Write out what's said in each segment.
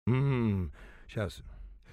Сейчас.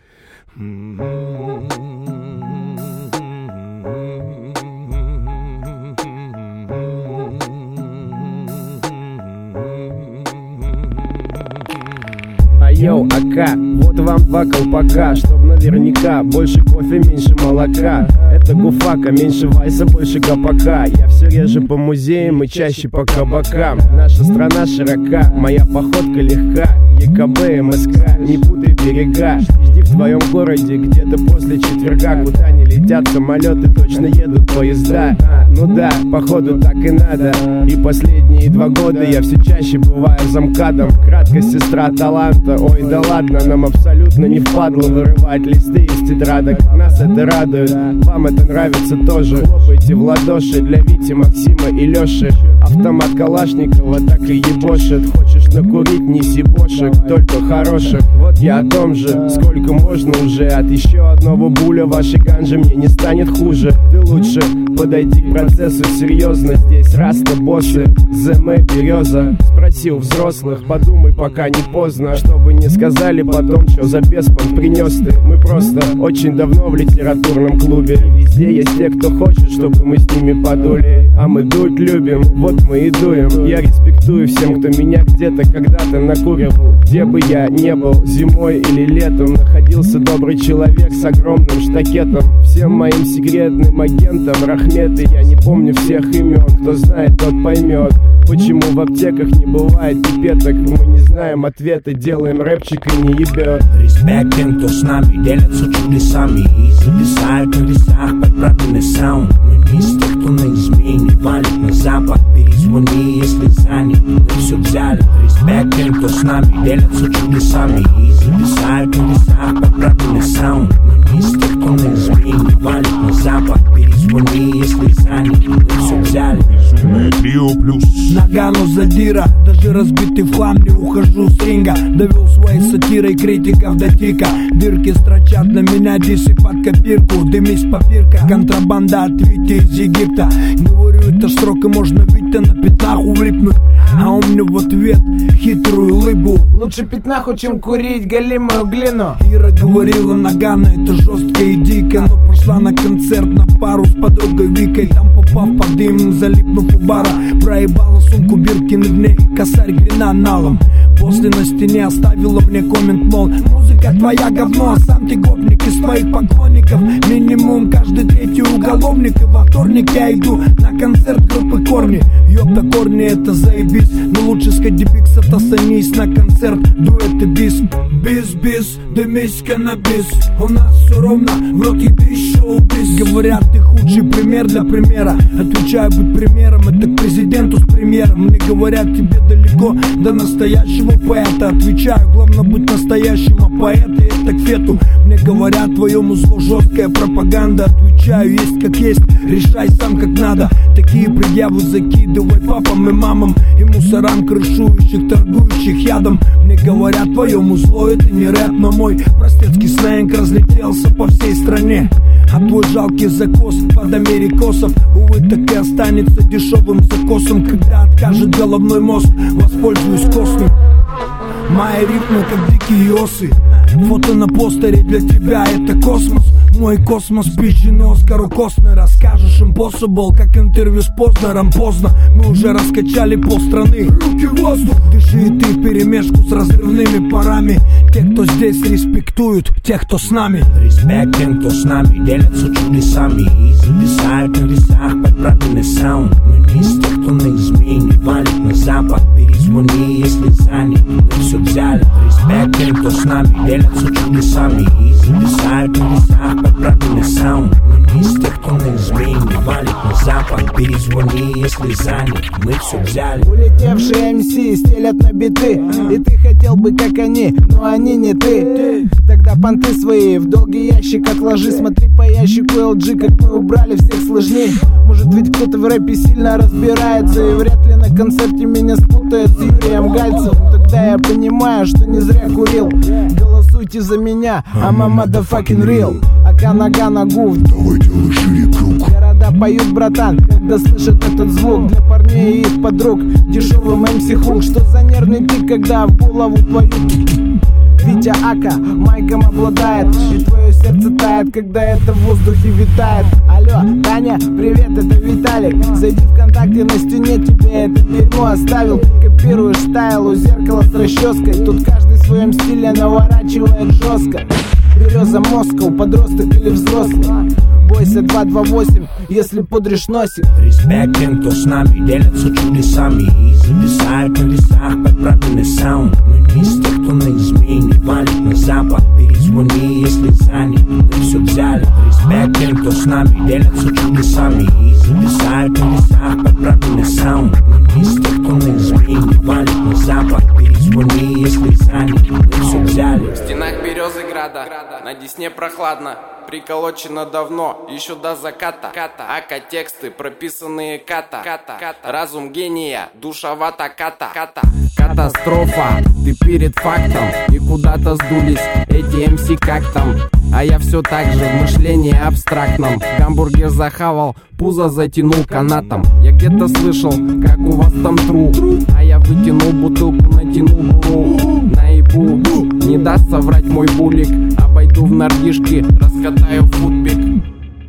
Йоу, АК, вот вам 2 колпака, чтоб наверняка больше кофе, меньше молока. Это гуфака, меньше вайса, больше гопака. Я все реже по музеям и чаще по кабакам. Наша страна широка, моя походка легка. ЕКБ, МСК, не путай берега. Жди в твоем городе где-то после четверга. Куда не летят самолеты, точно едут поезда. Ну да, походу так и надо. И последние 2 года я все чаще бываю замкадом. Краткость сестра таланта. Ой, да ладно, нам абсолютно не впадло вырывать листы из тетрадок. Нас это радует, вам это нравится тоже. Хлопайте в ладоши для Вити, Максима и Леши. Автомат Калашникова так и ебошит. Хочешь накурить, неси бошек, только хороших. Вот я о том же, сколько можно уже. От еще одного буля вашей ганжи мне не станет хуже. Ты лучше подойди к процессу серьезно. Здесь раста боссы, ЗМ береза. Спроси у взрослых, подумай, пока не поздно. Чтобы не сказали потом, что за беспон принес ты. Мы просто очень давно в литературном клубе. Везде есть те, кто хочет, чтобы мы с ними подули. А мы дуть любим, вот мы и дуем. Я респектую всем, кто меня где-то когда-то накуривал. Где бы я не был, зимой или летом, находился добрый человек с огромным штакетом. Всем моим секретным агентам рахметы. Я не помню всех имен, кто знает, тот поймет. Почему в аптеках не бывает пипеток? Мы не знаем ответа, делаем рэпчик и не ебет. Респект тем, кто с нами делятся чудесами и зависают на весах подправленный саунд. Мы не из тех, кто на измене валит на запад. Перезвони, если занят, мы все взяли. Респект тем, кто с нами делятся чудесами и зависают на весах подправленный саунд. Мы не из тех, кто на измене валит на запад. Перезвони, если занят, мы все взяли. Трио плюс Нагану задира, даже разбитый в хлам не ухожу с ринга. Довел своей сатирой критиков до тика. Дырки строчат на меня дисы под копирку. Дымись попирка, контрабанда от Вити из Египта. Говорю, это срок и можно Витя на пятнаху влипнуть. А он мне в ответ хитрую улыбку. Лучше пятнаху, чем курить галимую глину. Ира говорила, Нагана это жестко и дико. Но пошла на концерт на пару с подругой Викой. Там попав под дым, залипнув у бара. Проебала сумку Биркин и в ней косарь грина-налом. После на стене оставила мне коммент, мол, музыка твоя говно, а сам ты гопник из твоих поклонников. Минимум каждый третий уголовник. И во вторник я иду на концерт группы Корни. Ёпта, Корни это заебись. Но лучше сходи бикс, отостанись на концерт дуэт и бис. Бис-бис, дымись каннабис. У нас все ровно, в рот ебись, шоу-биз. Говорят, ты худший пример для примера. Отвечаю, быть примером, это к президенту с премьером. Мне говорят, тебе далеко до настоящего поэта. Отвечаю, главное быть настоящим, а поэты это к фету. Мне говорят, твоему злу жесткая пропаганда. Отвечаю, есть как есть, решай сам как надо. Такие предъявы закидывай папам и мамам и мусорам, крышующих, торгующих ядом. Мне говорят, твоему злу это не рэп, но мой простецкий сленг разлетелся по всей стране. А твой жалкий закос под америкосов, увы, так и останется дешевым закосом. Когда откажет головной мозг, воспользуюсь космосом. Мои ритмы как дикие осы. Фото на постере для тебя это космос. Мой космос пизженый Оскару Костнер. Расскажешь impossible, как интервью с Познером. Поздно, мы уже раскачали полстраны. Руки в воздух, дыши и ты вперемешку с разрывными парами. Те, кто здесь респектуют, тех, кто с нами. Респект тем, кто с нами делятся чудесами и зависают на весах подправленный саунд. Мы не из тех, кто на измене валит на запад. Перезвони, если занят, мы все взяли. Респект тем, кто с нами делятся чудесами и зависают на весах подправленный саунд. Мы не из тех, кто на измене валит на запад. Перезвони, если занят, мы все взяли. Улетевшие МС стелят на биты, и ты хотел бы как они, но они не ты. Тогда понты свои в долгий ящик отложи. Смотри по ящику LG, как мы убрали всех сложней. Может ведь кто-то в рэпе сильно разбирается, и вряд ли на концерте меня спутает с Юрием Гальцевым. Тогда я понимаю, что не зря курил. Голосуйте за меня, I'm a motherfucking real. Ака нога на гуф, давай делай шире круг. города поют, братан, когда слышат этот звук. Для парней и их подруг дешевым MC хук. Что за нервный тик, когда в голову твою Витя Хотя Ака майком обладает, и твое сердце тает, когда это в воздухе витает. Алло, Таня, привет, это Виталик. Зайди в ВКонтакте, на стене тебе это дерьмо оставил. Ты копируешь стайл у зеркала с расческой. Тут каждый в своем стиле наворачивает жестко. Береза Москва, подросток или взрослый. Бойся 228, если пудришь носик. Респект тем, кто с нами делятся чудесами и зависают на весах подправленный саунд. Мы не из тех, кто на измене валит на запад. Перезвони, если занят, мы все взяли. Респект тем, кто с нами делятся чудесами и зависают на весах подправленный саунд. Мы не из тех, кто на измене валит на запад. Перезвони, если занят, мы все взяли. В стенах Березыграда, на Десне прохладно. Приколочено давно, еще до заката. Ака тексты, прописанные ката. Разум гения, душевата ката. Катастрофа, ты перед фактом. И куда-то сдулись эти МС как там. А я все так же в мышлении абстрактном. Гамбургер захавал, пузо затянул канатом. Я где-то слышал, как у вас там тру. А я вытянул бутылку, натянул буру. Наебу, не даст соврать мой булик. Обойду в нордишки, раскатаю футбик.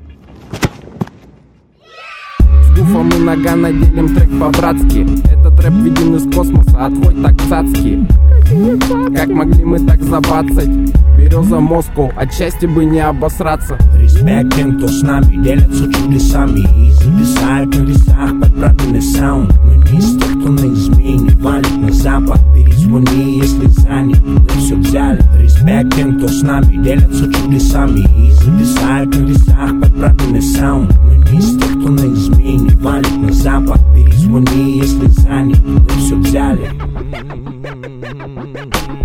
С гуфом и Нагано делим трек по-братски. Этот рэп виден из космоса, а твой так цацкий. Как могли мы так забацать? Береза Москва, от счастья бы не обосраться. Респект тем, кто с нами делятся чудесами и зависают на весах подправленный саунд. Мы не из тех, кто на измене валит на запад. Перезвони, если занят, мы все взяли. Респект тем, кто с нами делятся чудесами и зависают на весах подправленный саунд. Мы не из тех, кто на измене валит на запад. Перезвони, если занят, мы все взяли.